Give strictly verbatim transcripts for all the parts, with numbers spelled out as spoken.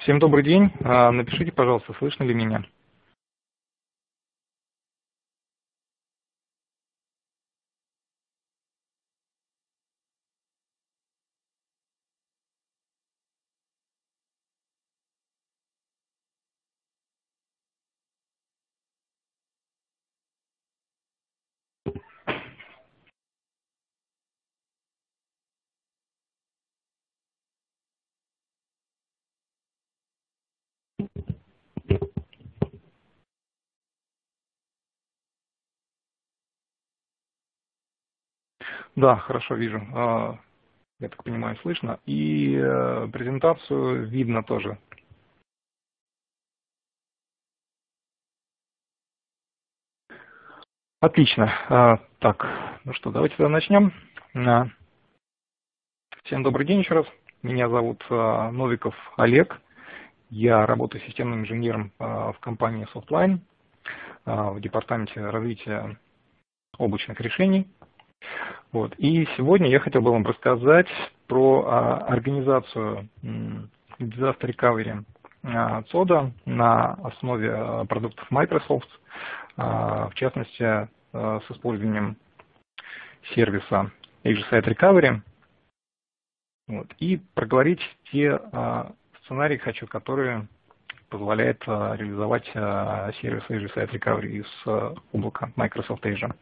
Всем добрый день. Напишите, пожалуйста, слышно ли меня? Да, хорошо вижу. Я так понимаю, слышно. И презентацию видно тоже. Отлично. Так, ну что, давайте тогда начнем. Всем добрый день еще раз. Меня зовут Новиков Олег. Я работаю системным инженером в компании Softline в департаменте развития облачных решений. Вот. И сегодня я хотел бы вам рассказать про а, организацию Disaster Recovery а, цода на основе а, продуктов Microsoft, а, в частности а, с использованием сервиса Azure Site Recovery. Вот. И проговорить те а, сценарии хочу, которые позволяют а, реализовать а, сервис Azure Site Recovery из а, облака Microsoft Azure.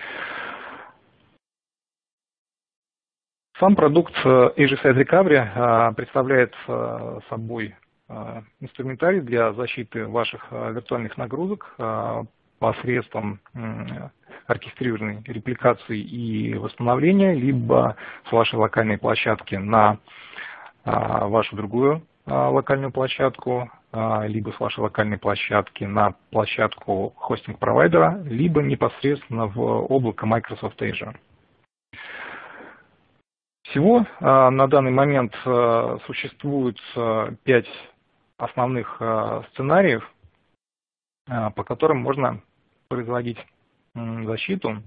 Сам продукт Azure Site Recovery представляет собой инструментарий для защиты ваших виртуальных нагрузок посредством оркестрированной репликации и восстановления, либо с вашей локальной площадки на вашу другую локальную площадку, либо с вашей локальной площадки на площадку хостинг-провайдера, либо непосредственно в облако Microsoft Azure. Всего на данный момент существует пять основных сценариев, по которым можно производить защиту.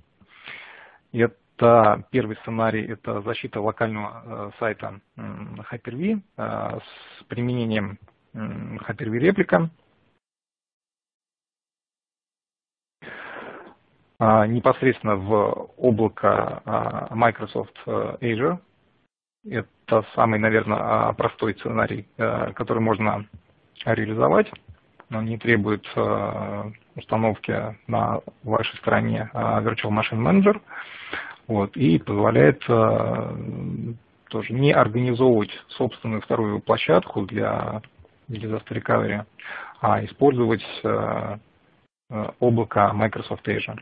Это первый сценарий, это защита локального сайта Hyper-V с применением Hyper-V реплика. Непосредственно в облако Microsoft Azure. Это самый, наверное, простой сценарий, который можно реализовать. Он не требует установки на вашей стороне Virtual Machine Manager. Вот, и позволяет тоже не организовывать собственную вторую площадку для Disaster Recovery, а использовать облако Microsoft Azure.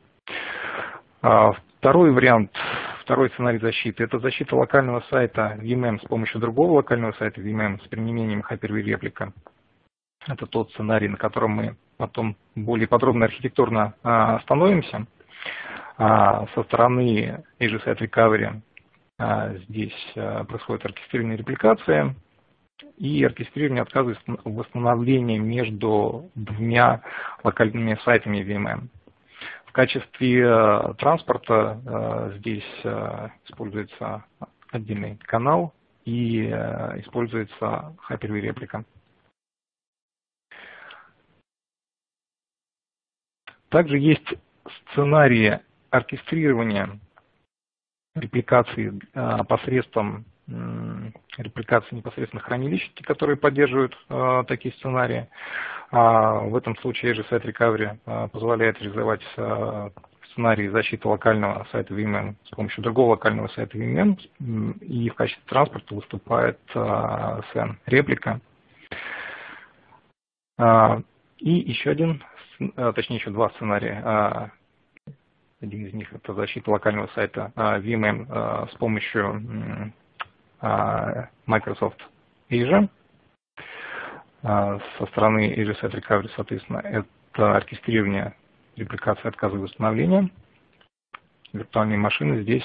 Второй вариант, второй сценарий защиты – это защита локального сайта ви эм эм с помощью другого локального сайта ви эм эм с применением Hyper-V реплика. Это тот сценарий, на котором мы потом более подробно архитектурно остановимся. Со стороны Azure Site Recovery здесь происходит оркестрированная репликация и оркестрирование отказа восстановления между двумя локальными сайтами ви эм эм. В качестве э, транспорта э, здесь э, используется отдельный канал и э, используется Hyper-V реплика. Также есть сценарии оркестрирования репликации э, посредством э, репликации непосредственно хранилищ, которые поддерживают э, такие сценарии. А в этом случае Azure Site Recovery позволяет реализовать сценарий защиты локального сайта ви эм эм с помощью другого локального сайта ви эм эм, и в качестве транспорта выступает эс эн реплика. И еще один, точнее еще два сценария. Один из них это защита локального сайта ви эм эм с помощью Microsoft Azure. Со стороны Azure Site Recovery, соответственно, это оркестрирование, репликация, отказа и восстановления. Виртуальные машины здесь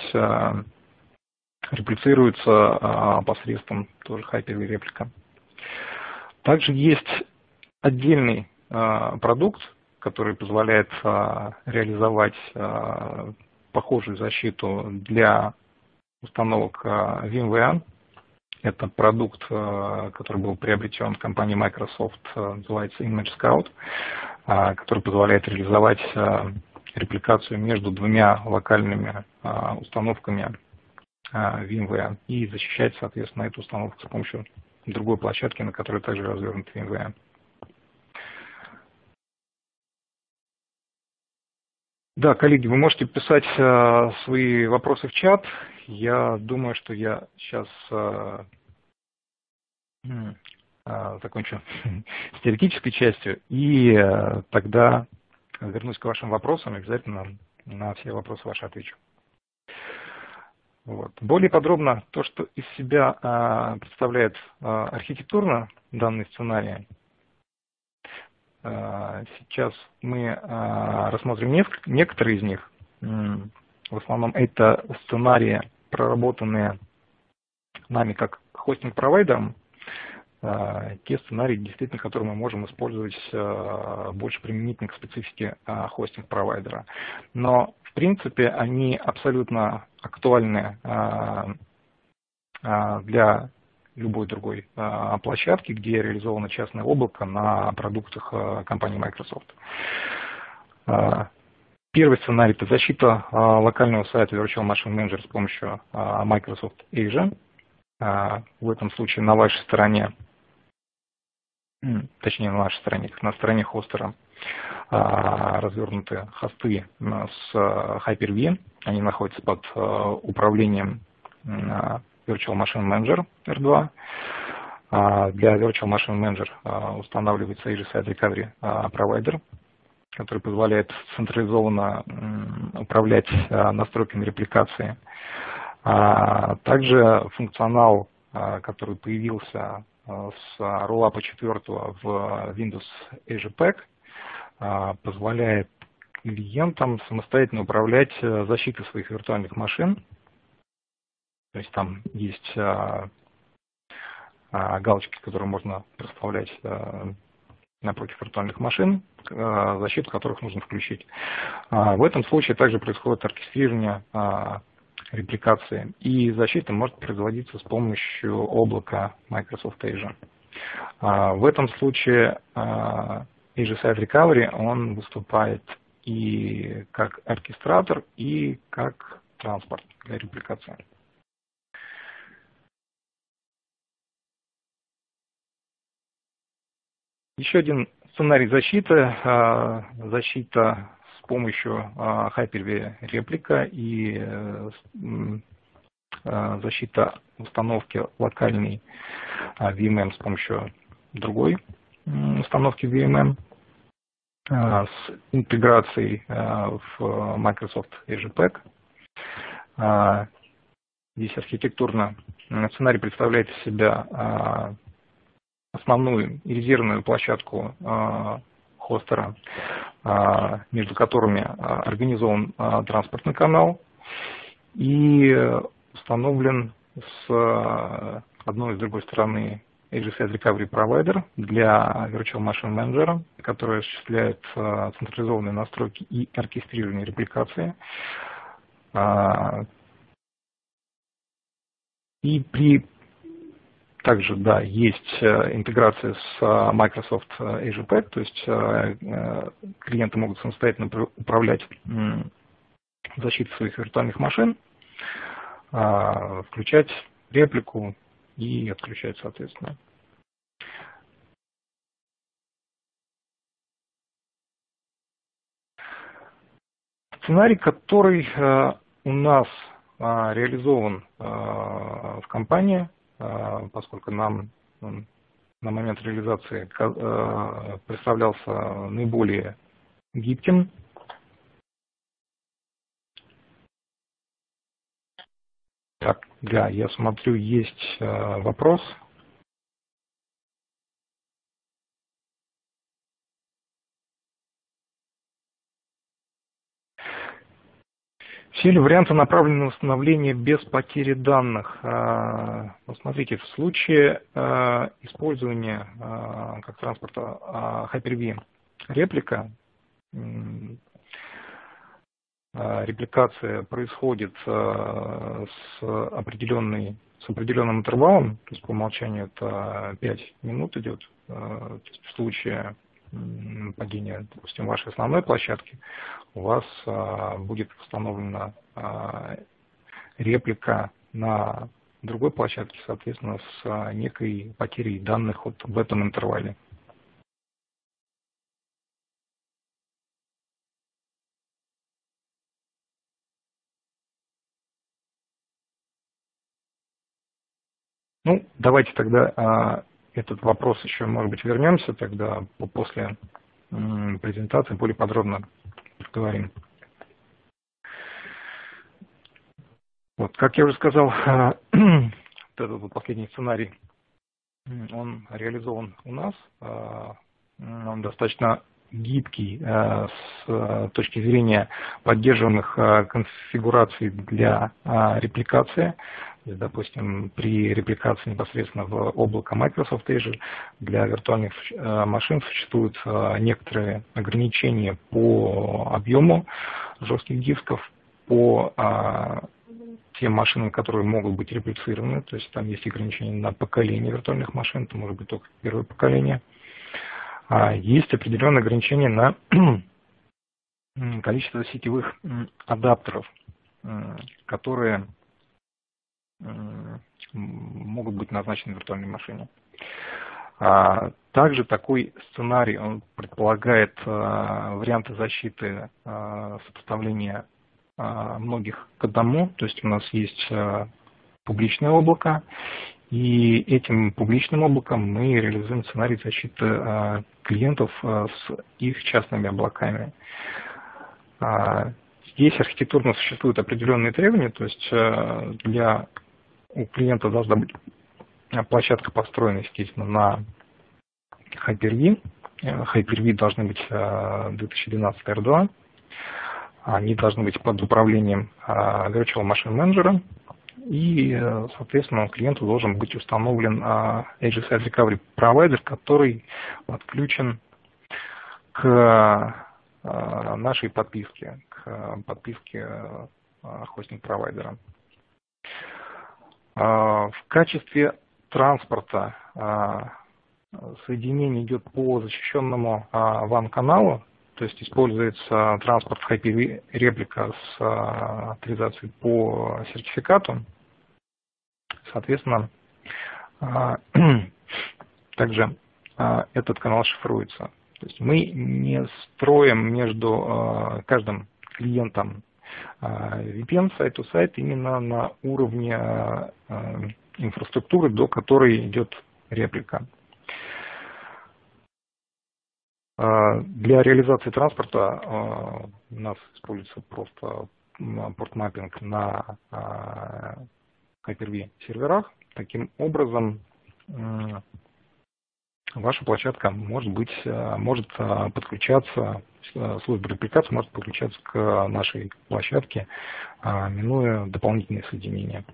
реплицируются посредством тоже Hyper-V реплика. Также есть отдельный продукт, который позволяет реализовать похожую защиту для установок ви эм вэра. Это продукт, который был приобретен компанией Microsoft, называется Image Scout, который позволяет реализовать репликацию между двумя локальными установками VMware и защищать, соответственно, эту установку с помощью другой площадки, на которой также развернут VMware. Да, коллеги, вы можете писать э, свои вопросы в чат. Я думаю, что я сейчас э, э, закончу с теоретической частью, и э, тогда вернусь к вашим вопросам, обязательно на все вопросы ваши отвечу. Вот. Более подробно то, что из себя э, представляет э, архитектурно данный сценарий, сейчас мы рассмотрим некоторые из них. В основном это сценарии, проработанные нами как хостинг-провайдером. Те сценарии, действительно, которые мы можем использовать больше применительно к специфике хостинг-провайдера. Но, в принципе, они абсолютно актуальны для любой другой а, площадки, где реализовано частное облако на продуктах а, компании Microsoft. А, первый сценарий – это защита а, локального сайта Virtual Machine Manager с помощью а, Microsoft Azure. А, в этом случае на вашей стороне, точнее на нашей стороне, на стороне хостера а, развернуты хосты с Hyper-V. Они находятся под а, управлением а, Virtual Machine Manager эр два. Для Virtual Machine Manager устанавливается Azure Site Recovery Provider, который позволяет централизованно управлять настройками репликации. Также функционал, который появился с роллапа четвертого в Windows Azure Pack, позволяет клиентам самостоятельно управлять защитой своих виртуальных машин. То есть там есть а, а, галочки, которые можно проставлять а, напротив виртуальных машин, а, защиту которых нужно включить. А, в этом случае также происходит оркестрирование а, репликации, и защита может производиться с помощью облака Microsoft Azure. А, в этом случае а, Azure Site Recovery он выступает и как оркестратор, и как транспорт для репликации. Еще один сценарий защиты, защита с помощью Hyper-V реплика и защита установки локальной ви эм эм с помощью другой установки ви эм эм с интеграцией в Microsoft Azure Pack. Здесь архитектурно сценарий представляет из себя основную и резервную площадку э, хостера, э, между которыми э, организован э, транспортный канал и установлен с э, одной и с другой стороны Azure Site Recovery Provider для Virtual Machine Manager, который осуществляет э, централизованные настройки и оркестрирование репликации. Э, и при Также, да, есть интеграция с Microsoft Azure Pack, то есть клиенты могут самостоятельно управлять защитой своих виртуальных машин, включать реплику и отключать, соответственно. Сценарий, который у нас реализован в компании, поскольку нам на момент реализации представлялся наиболее гибким. Так, да, я смотрю, есть вопрос. Все ли варианты направлены на восстановление без потери данных? Вот смотрите, в случае использования как транспорта Hyper-V реплика, репликация происходит с определенной с определенным интервалом, то есть по умолчанию это пять минут идет, то есть в случае падения, допустим, вашей основной площадки, у вас будет установлена реплика на другой площадке, соответственно, с некой потерей данных вот в этом интервале. Ну, давайте тогда а, этот вопрос еще, может быть, вернемся тогда после м, презентации, более подробно поговорим. Вот, как я уже сказал, а, вот этот вот последний сценарий, он реализован у нас, а, он достаточно гибкий а, с точки зрения поддерживаемых а, конфигураций для а, репликации. Допустим, при репликации непосредственно в облако Microsoft Azure для виртуальных машин существуют некоторые ограничения по объему жестких дисков, по тем машинам, которые могут быть реплицированы, то есть там есть ограничения на поколение виртуальных машин, это может быть только первое поколение. Есть определенные ограничения на количество сетевых адаптеров, которые могут быть назначены в виртуальной машине. Также такой сценарий он предполагает варианты защиты сопоставления многих к одному, то есть у нас есть публичное облако, и этим публичным облаком мы реализуем сценарий защиты клиентов с их частными облаками. Здесь архитектурно существуют определенные требования, то есть для у клиента должна быть площадка построена, естественно, на Hyper-V. Hyper-V должны быть две тысячи двенадцать эр два. Они должны быть под управлением Virtual Machine Manager. И, соответственно, у клиента должен быть установлен Edge Side Recovery Provider, который подключен к нашей подписке, к подписке хостинг-провайдера. В качестве транспорта соединение идет по защищенному ван-каналу, то есть используется транспорт Hyper-V реплика с авторизацией по сертификату. Соответственно, также этот канал шифруется. То есть мы не строим между каждым клиентом ви пи эн сайт-то-сайт именно на уровне инфраструктуры, до которой идет реплика. Для реализации транспорта у нас используется просто портмаппинг на Hyper-V серверах. Таким образом, ваша площадка может быть, может подключаться, служба репликации может подключаться к нашей площадке, минуя дополнительные соединения.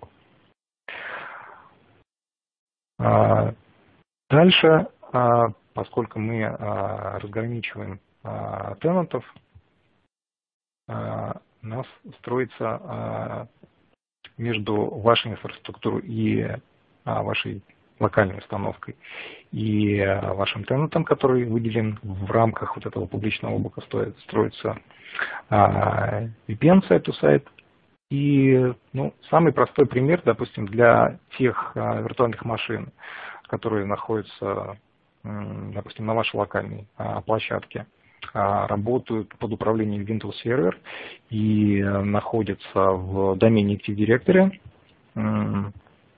Дальше, поскольку мы разграничиваем тенантов, у нас строится между вашей инфраструктурой и вашей локальной установкой и вашим тенантом, который выделен в рамках вот этого публичного облака, стоит, строится ви пи эн сайт-to-сайт. И ну, самый простой пример, допустим, для тех виртуальных машин, которые находятся, допустим, на вашей локальной площадке, работают под управлением Windows Server и находятся в домене Active Directory,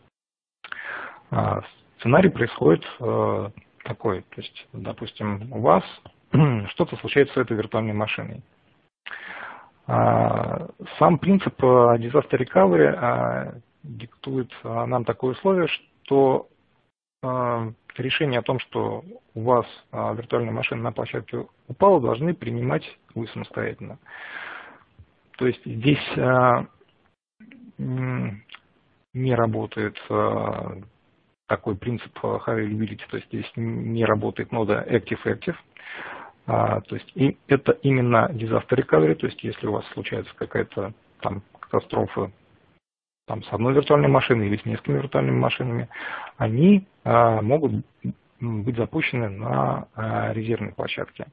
сценарий происходит такой, то есть, допустим, у вас что-то случается с этой виртуальной машиной. Сам принцип Disaster Recovery диктует нам такое условие, что решение о том, что у вас виртуальная машина на площадке упала, должны принимать вы самостоятельно. То есть здесь не работает такой принцип high availability, то есть здесь не работает нода Active-Active. А, то есть и это именно disaster recovery, то есть если у вас случается какая-то там катастрофа там, с одной виртуальной машиной или с несколькими виртуальными машинами, они могут быть запущены на резервной площадке.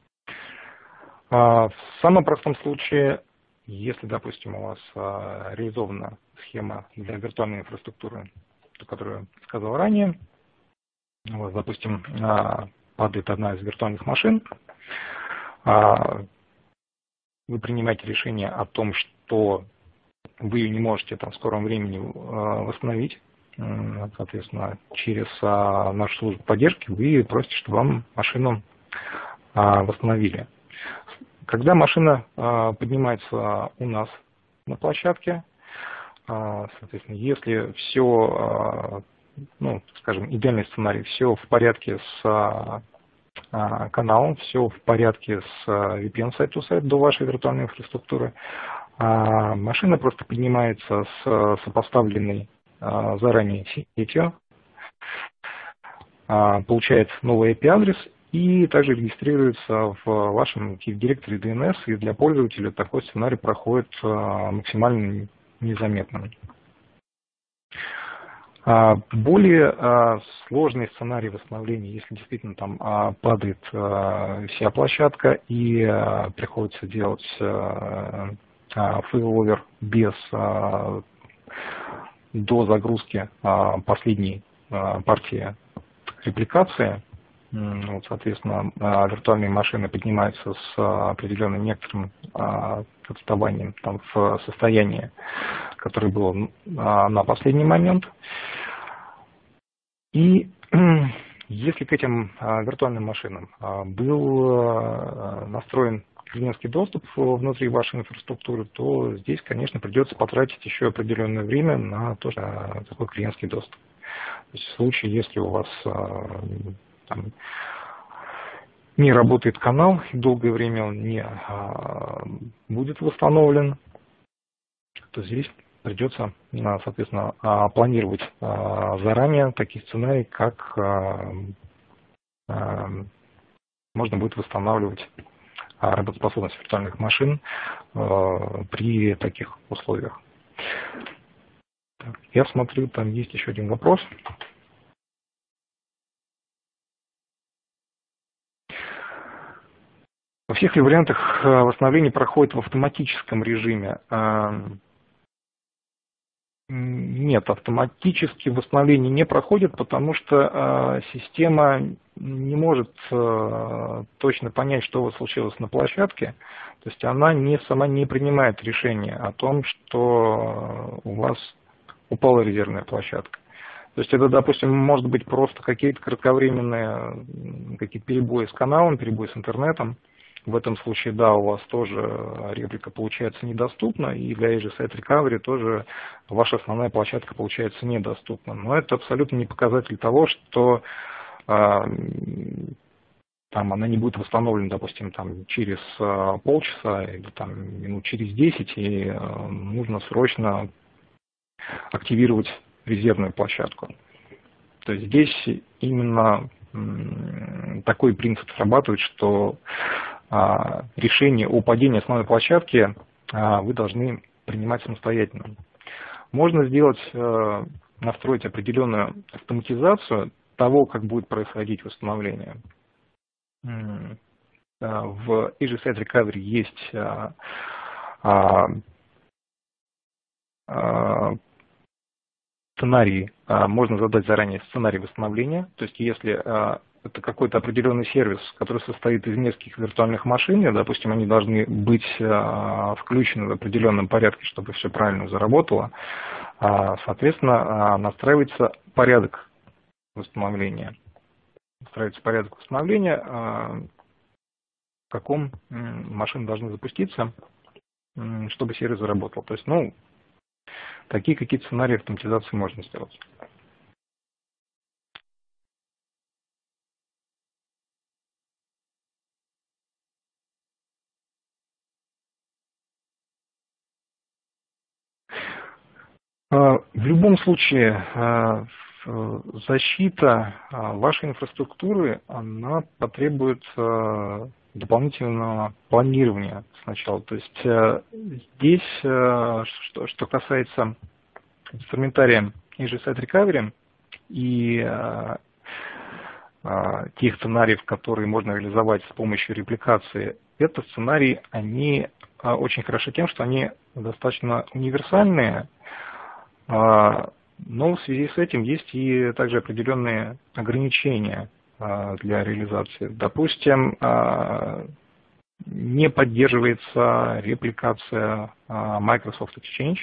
В самом простом случае, если, допустим, у вас реализована схема для виртуальной инфраструктуры, о которой я сказал ранее, у вас, допустим, падает одна из виртуальных машин, вы принимаете решение о том, что вы ее не можете там, в скором времени восстановить, соответственно, через нашу службу поддержки вы просите, чтобы вам машину восстановили. Когда машина поднимается у нас на площадке, соответственно, если все, ну, скажем, идеальный сценарий, все в порядке с каналом, все в порядке с ви пи эн сайт-то-сайт до вашей виртуальной инфраструктуры, машина просто поднимается с сопоставленной заранее сетью, получает новый ай пи-адрес и также регистрируется в вашем директоре ди эн эс, и для пользователя такой сценарий проходит максимально незаметно. Более сложный сценарий восстановления, если действительно там падает вся площадка и приходится делать фейловер без до загрузки последней партии репликации, вот, соответственно, виртуальные машины поднимаются с определенным некоторым отставанием там, в состоянии, которое было на последний момент. И если к этим виртуальным машинам был настроен клиентский доступ внутри вашей инфраструктуры, то здесь, конечно, придется потратить еще определенное время на то, что такой клиентский доступ. То есть в случае, если у вас там, не работает канал, и долгое время он не а, будет восстановлен, то здесь придется, соответственно, планировать а, заранее такие сценарии, как а, а, можно будет восстанавливать работоспособность виртуальных машин а, при таких условиях. Так, я смотрю, там есть еще один вопрос. Во всех ли вариантах восстановление проходит в автоматическом режиме? Нет, автоматически восстановление не проходит, потому что система не может точно понять, что случилось на площадке. То есть она не, сама не принимает решение о том, что у вас упала резервная площадка. То есть это, допустим, может быть просто какие-то кратковременные какие-то перебои с каналом, перебои с интернетом. В этом случае, да, у вас тоже реплика получается недоступна, и для Azure Site Recovery тоже ваша основная площадка получается недоступна. Но это абсолютно не показатель того, что э, там, она не будет восстановлена, допустим, там, через э, полчаса или там, минут через десять, и э, нужно срочно активировать резервную площадку. То есть здесь именно э, такой принцип срабатывает, что решение о падении основной площадки вы должны принимать самостоятельно. Можно сделать, настроить определенную автоматизацию того, как будет происходить восстановление. В Azure Site Recovery есть сценарий, можно задать заранее сценарий восстановления. То есть если это какой-то определенный сервис, который состоит из нескольких виртуальных машин, и, допустим, они должны быть а, включены в определенном порядке, чтобы все правильно заработало. А, соответственно, а, настраивается порядок восстановления. Настраивается порядок восстановления, а, в каком м, машины должны запуститься, м, чтобы сервис заработал. То есть, ну, такие какие-то сценарии автоматизации можно сделать. В любом случае, защита вашей инфраструктуры, она потребует дополнительного планирования сначала. То есть здесь, что, что касается инструментарием Azure Site Recovery и тех сценариев, которые можно реализовать с помощью репликации, это сценарии, они очень хороши тем, что они достаточно универсальные, но в связи с этим есть и также определенные ограничения для реализации. Допустим, не поддерживается репликация Microsoft Exchange,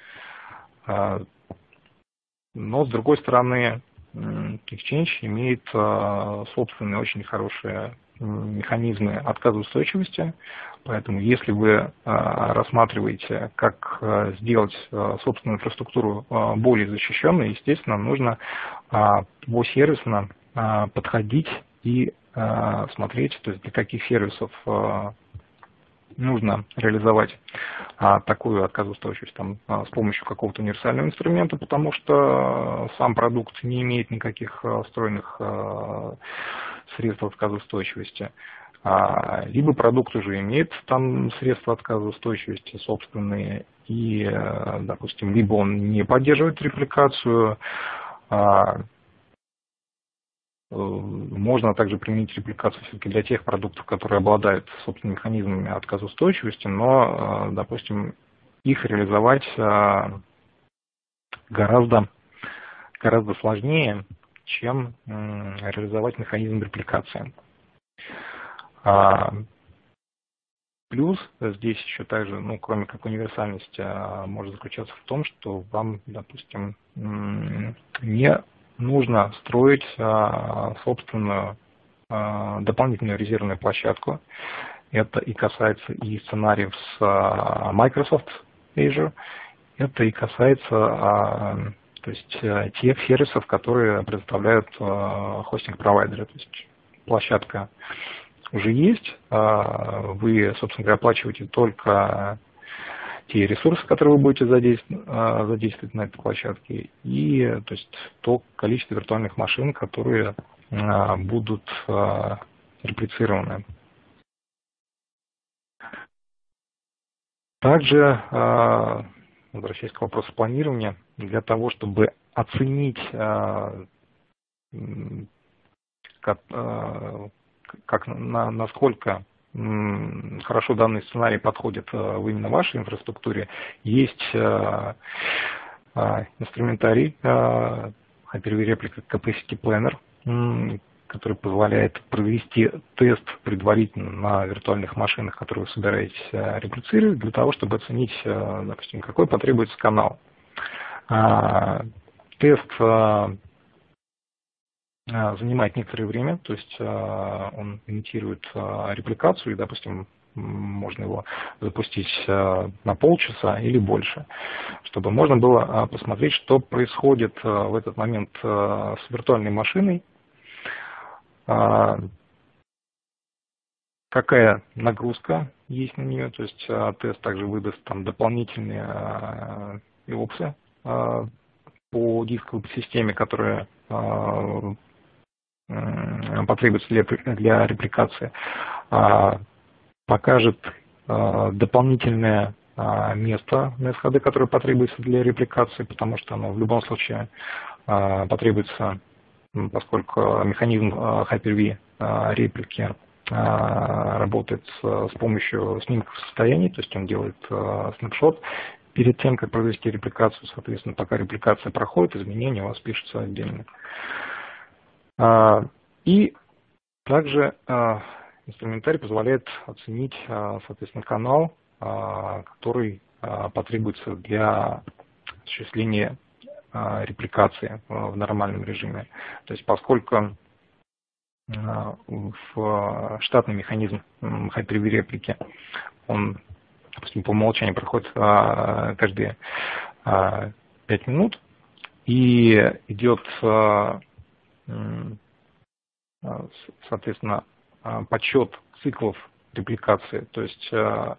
но с другой стороны Exchange имеет собственные очень хорошие механизмы отказоустойчивости, поэтому если вы рассматриваете, как сделать собственную инфраструктуру более защищенной, естественно, нужно посервисно подходить и смотреть, то есть для каких сервисов нужно реализовать а, такую отказоустойчивость там, а, с помощью какого-то универсального инструмента, потому что сам продукт не имеет никаких а, встроенных а, средств отказоустойчивости. А, либо продукт уже имеет там средства отказоустойчивости собственные, и, а, допустим, либо он не поддерживает репликацию. А, Можно также применить репликацию все-таки для тех продуктов, которые обладают собственными механизмами отказоустойчивости, но, допустим, их реализовать гораздо, гораздо сложнее, чем реализовать механизм репликации. Плюс здесь еще также, ну, кроме как универсальности, может заключаться в том, что вам, допустим, не нужно строить а, собственную а, дополнительную резервную площадку. Это и касается и сценариев с а, Microsoft Azure, это и касается а, то есть, а, тех сервисов, которые предоставляют а, хостинг-провайдеры. То есть площадка уже есть, а, вы, собственно говоря, оплачиваете только те ресурсы, которые вы будете задействовать, задействовать на этой площадке, и то есть то количество виртуальных машин, которые будут реплицированы. Также, возвращаясь к вопросу планирования, для того, чтобы оценить, как, как насколько хорошо данный сценарий подходит в именно вашей инфраструктуре, есть инструментарий Hyper-V Replica Capacity Planner, который позволяет провести тест предварительно на виртуальных машинах, которые вы собираетесь реплицировать, для того, чтобы оценить, допустим, какой потребуется канал. Тест занимает некоторое время, то есть он имитирует репликацию, и, допустим, можно его запустить на полчаса или больше, чтобы можно было посмотреть, что происходит в этот момент с виртуальной машиной, какая нагрузка есть на нее, то есть тест также выдаст там дополнительные опции по дисковой системе, которая потребуется для, для репликации, покажет дополнительное место на эс эйч ди, которое потребуется для репликации, потому что оно в любом случае потребуется, поскольку механизм Hyper-V реплики работает с, с помощью снимков состояний, то есть он делает снапшот перед тем, как провести репликацию, соответственно, пока репликация проходит, изменения у вас пишутся отдельно. И также инструментарий позволяет оценить, соответственно, канал, который потребуется для осуществления репликации в нормальном режиме. То есть поскольку в штатный механизм Hyper-V реплики, он, допустим, по умолчанию проходит каждые пять минут и идет, соответственно, подсчет циклов репликации, то есть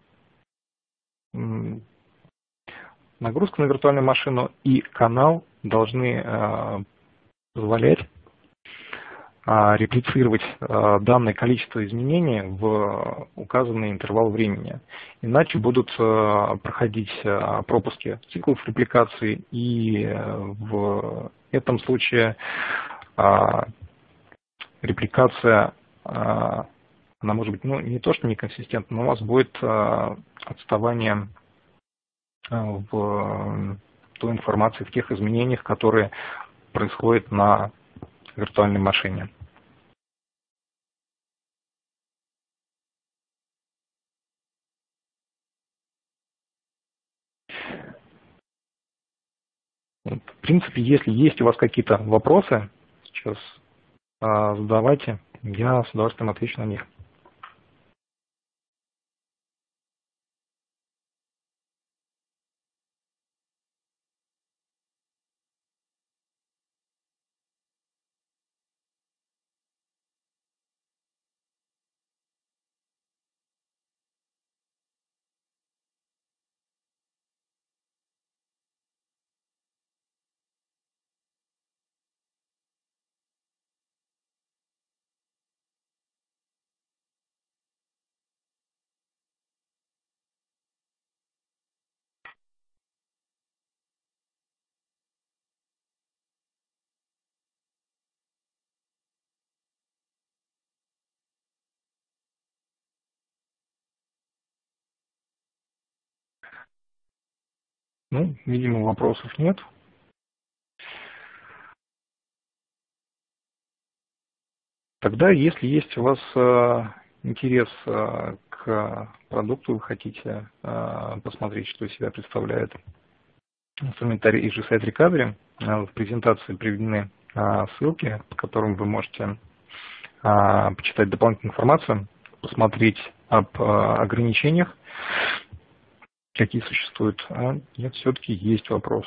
нагрузка на виртуальную машину и канал должны позволять реплицировать данное количество изменений в указанный интервал времени. Иначе будут проходить пропуски циклов репликации, и в этом случае репликация, она может быть, ну, не то что неконсистентна, но у вас будет отставание в той информации, в тех изменениях, которые происходят на виртуальной машине. В принципе, если есть у вас какие-то вопросы, сейчас задавайте, я с удовольствием отвечу на них. Ну, видимо, вопросов нет. Тогда, если есть у вас интерес к продукту, вы хотите посмотреть, что из себя представляет инструментарий и джи Site Recovery, в презентации приведены ссылки, по которым вы можете почитать дополнительную информацию, посмотреть об ограничениях, какие существуют. А нет, все-таки есть вопрос.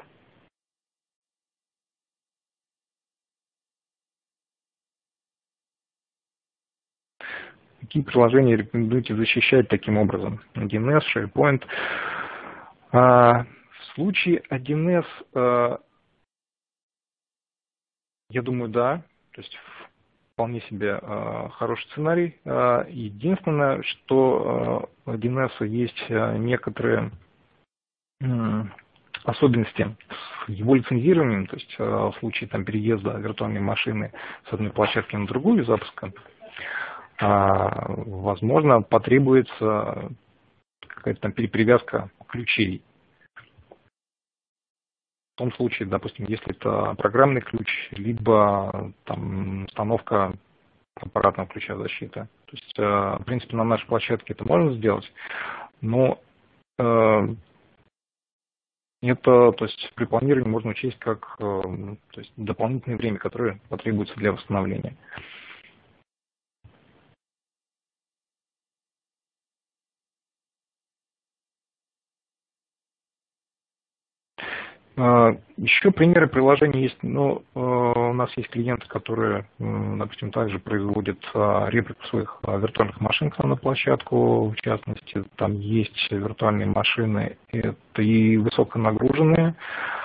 Какие приложения рекомендуете защищать таким образом? один эс, SharePoint. В случае один эс, я думаю, да. То есть вполне себе хороший сценарий. Единственное, что у один эс есть некоторые особенности с его лицензированием, то есть в случае там, переезда виртуальной машины с одной площадки на другую запуска, возможно, потребуется какая-то там перепривязка ключей. В том случае, допустим, если это программный ключ, либо там установка аппаратного ключа защиты. То есть, в принципе, на нашей площадке это можно сделать, но это, то есть, при планировании можно учесть как то есть, дополнительное время, которое потребуется для восстановления. Еще примеры приложений есть. Ну, у нас есть клиенты, которые, допустим, также производят реплику своих виртуальных машин к нам на площадку. В частности, там есть виртуальные машины, это и высоконагруженные,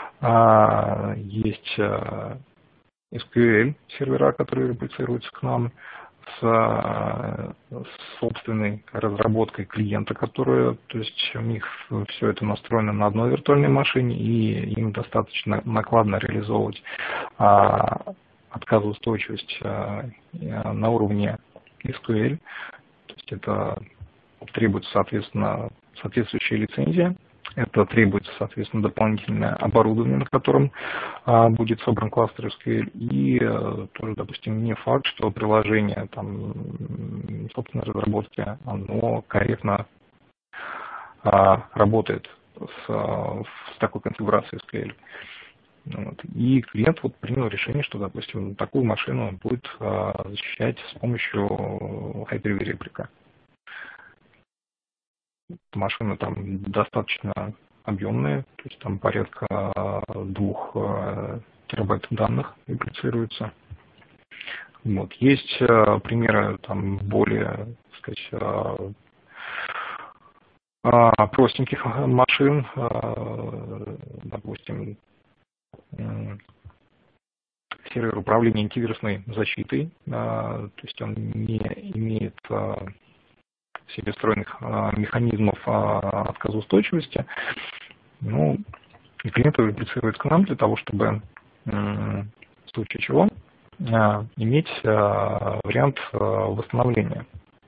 есть эс кью эль сервера, которые реплицируются к нам с собственной разработкой клиента, которая, то есть у них все это настроено на одной виртуальной машине, и им достаточно накладно реализовывать отказоустойчивость на уровне эс кью эль. То есть это требуется, соответственно, соответствующая лицензия. Это требуется, соответственно, дополнительное оборудование, на котором а, будет собран кластер эс кью эль. И а, тоже, допустим, не факт, что приложение там, собственной разработки, оно корректно а, работает с, с такой конфигурацией эс кью эль. Вот. И клиент вот принял решение, что, допустим, такую машину он будет а, защищать с помощью Hyper-V реплика. Машина там достаточно объемная, то есть там порядка двух терабайт данных реплицируется. Вот. Есть примеры там более, так сказать, простеньких машин, сервер управления антивирусной защитой, то есть он не имеет в себе встроенных механизмов отказоустойчивости. Ну, и клиент реплицирует к нам для того, чтобы в случае чего иметь вариант восстановления.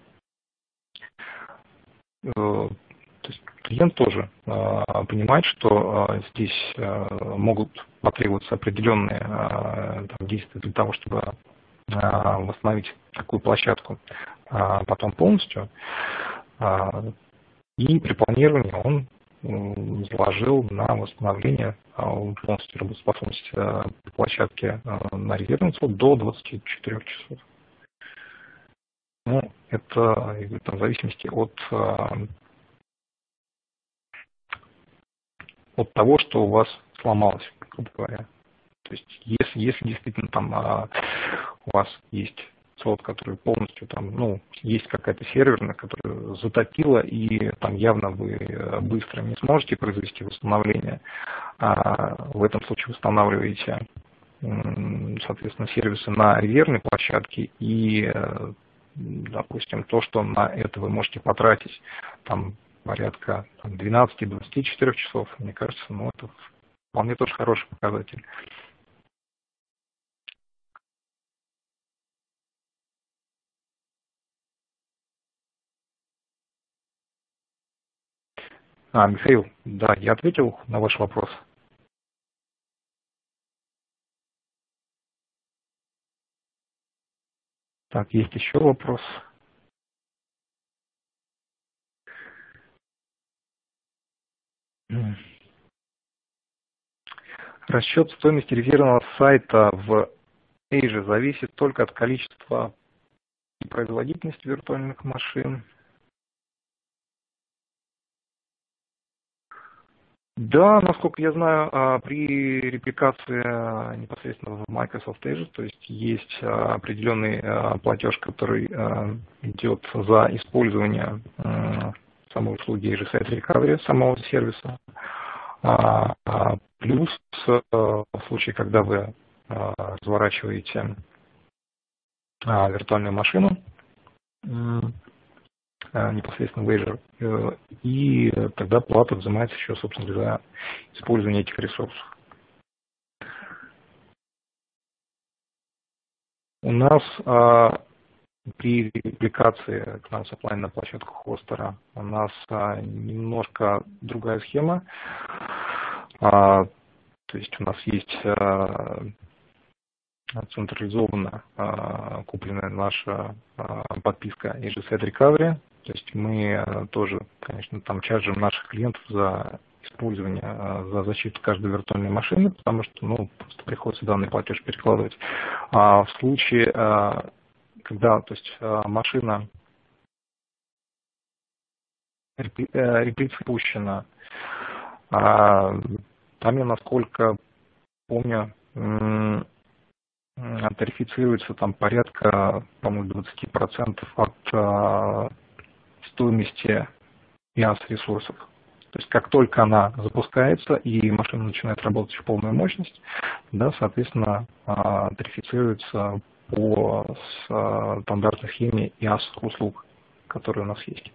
То есть клиент тоже понимает, что здесь могут потребоваться определенные там, действия для того, чтобы восстановить такую площадку потом полностью. И при планировании он заложил на восстановление полностью работоспособности площадки на резервный слот до двадцати четырёх часов. Ну, это в зависимости от, от того, что у вас сломалось, грубо говоря. То есть, если, если действительно там у вас есть слот, который полностью там, ну, есть какая-то серверная, которая затопила, и там явно вы быстро не сможете произвести восстановление, а в этом случае восстанавливаете, соответственно, сервисы на резервной площадке, и, допустим, то, что на это вы можете потратить, там, порядка двенадцати-двадцати четырёх часов, мне кажется, ну, это вполне тоже хороший показатель. А, Михаил, да, я ответил на ваш вопрос. Так, есть еще вопрос. Расчет стоимости резервного сайта в Azure зависит только от количества и производительности виртуальных машин. Да, насколько я знаю, при репликации непосредственно в Microsoft Azure, то есть есть определенный платеж, который идет за использование самой услуги Azure Site Recovery, самого сервиса. Плюс в случае, когда вы разворачиваете виртуальную машину непосредственно в Azure, и тогда плата взимается еще, собственно, за использование этих ресурсов. У нас а, при репликации к нам с оплайн на площадку хостера у нас а, немножко другая схема. А, то есть у нас есть а, централизованно а, купленная наша а, подписка Azure Site Recovery. То есть мы тоже, конечно, там чаржим наших клиентов за использование, за защиту каждой виртуальной машины, потому что, ну, просто приходится данный платеж перекладывать. А в случае, когда, то есть машина реплиция пущена, там я, насколько помню, тарифицируется там порядка, по-моему, двадцати процентов от стоимости и эй эй эс-ресурсов. То есть как только она запускается и машина начинает работать в полную мощность, да, соответственно, тарифицируется по стандартной схеме и эй эй эс-услуг, которые у нас есть.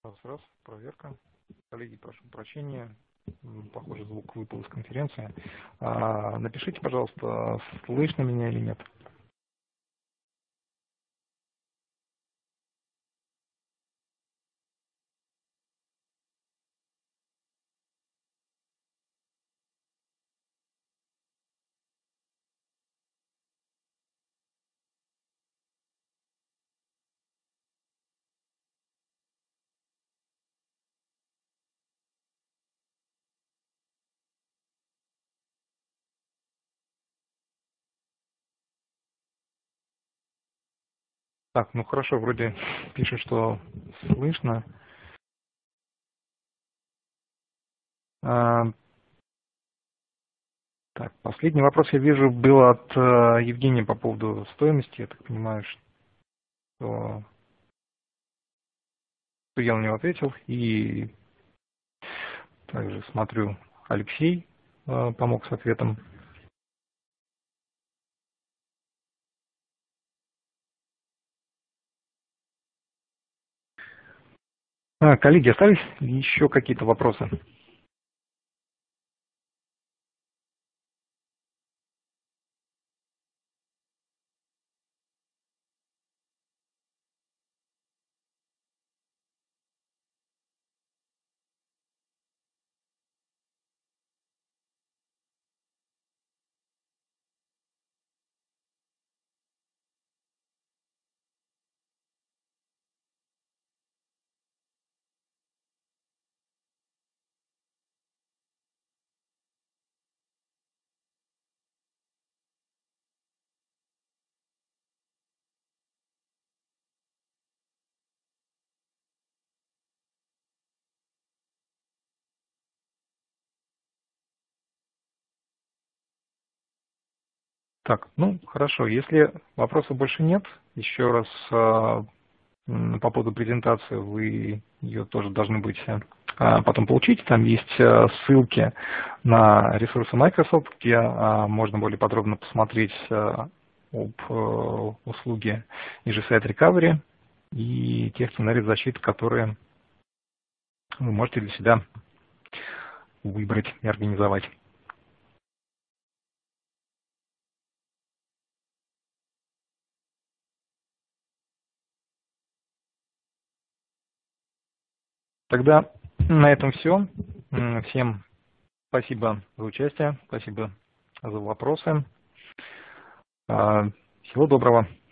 Раз, раз, проверка. Коллеги, прошу прощения. Похоже, звук выпал из конференции. А, напишите, пожалуйста, слышно меня или нет. Так, ну хорошо, вроде пишет, что слышно. А, так, последний вопрос я вижу был от uh, Евгения по поводу стоимости. Я так понимаю, что, что я на него ответил. И также смотрю, Алексей uh, помог с ответом. А, коллеги, остались еще какие-то вопросы? Так, ну хорошо, если вопросов больше нет, еще раз э, по поводу презентации вы ее тоже должны будете э, потом получить. Там есть э, ссылки на ресурсы Microsoft, где э, можно более подробно посмотреть э, об э, услуге и джи Site Recovery и тех сценариев защиты, которые вы можете для себя выбрать и организовать. Тогда на этом все. Всем спасибо за участие, спасибо за вопросы. Всего доброго.